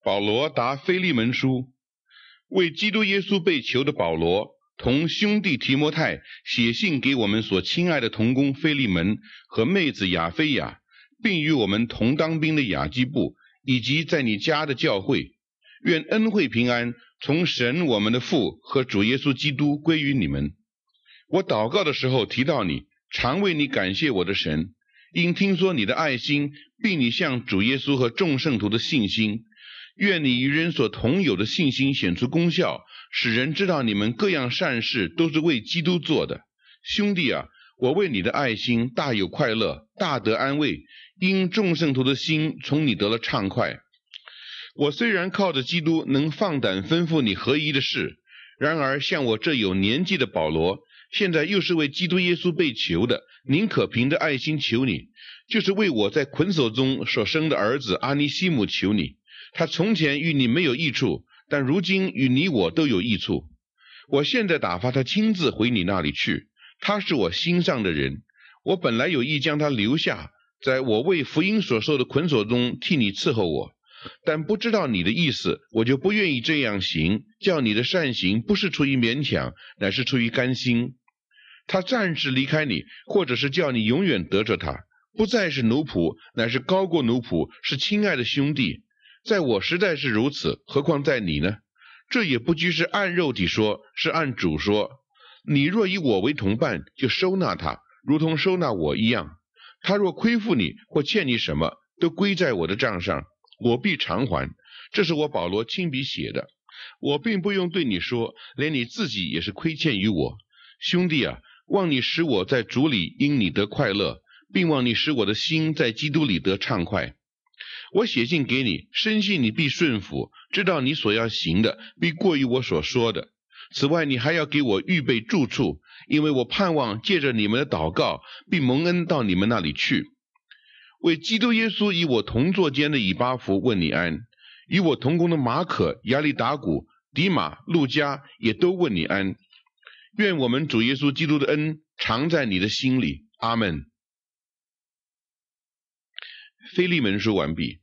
保罗答腓利门书，为基督耶稣被囚的保罗，同兄弟提摩太写信给我们所亲爱的同工腓利门和妹子亚非亚，并与我们同当兵的雅基布，以及在你家的教会，愿恩惠平安从神我们的父和主耶稣基督归于你们。我祷告的时候提到你，常为你感谢我的神，因听说你的爱心，并你向主耶稣和众圣徒的信心，愿你与人所同有的信心显出功效，使人知道你们各样善事都是为基督做的。兄弟啊，我为你的爱心大有快乐，大得安慰，因众圣徒的心从你得了畅快。我虽然靠着基督能放胆吩咐你合宜的事，然而像我这有年纪的保罗，现在又是为基督耶稣被囚的，宁可凭着爱心求你，就是为我在捆锁中所生的儿子阿尼西姆求你。他从前与你没有益处，但如今与你我都有益处。我现在打发他亲自回你那里去，他是我心上的人。我本来有意将他留下，在我为福音所受的捆锁中替你伺候我，但不知道你的意思，我就不愿意这样行，叫你的善行不是出于勉强，乃是出于甘心。他暂时离开你，或者是叫你永远得着他，不再是奴仆，乃是高过奴仆，是亲爱的兄弟。在我实在是如此，何况在你呢？这也不拘是按肉体说，是按主说。你若以我为同伴，就收纳他，如同收纳我一样。他若亏负你或欠你什么，都归在我的账上，我必偿还。这是我保罗亲笔写的，我并不用对你说，连你自己也是亏欠于我。兄弟啊，望你使我在主里因你得快乐，并望你使我的心在基督里得畅快。我写信给你，深信你必顺服，知道你所要行的必过于我所说的。此外，你还要给我预备住处，因为我盼望借着你们的祷告，并蒙恩到你们那里去。为基督耶稣与我同作监的以巴弗问你安，与我同工的马可、亚里达古、迪马、路加也都问你安。愿我们主耶稣基督的恩常在你的心里。阿们。腓利门书完毕。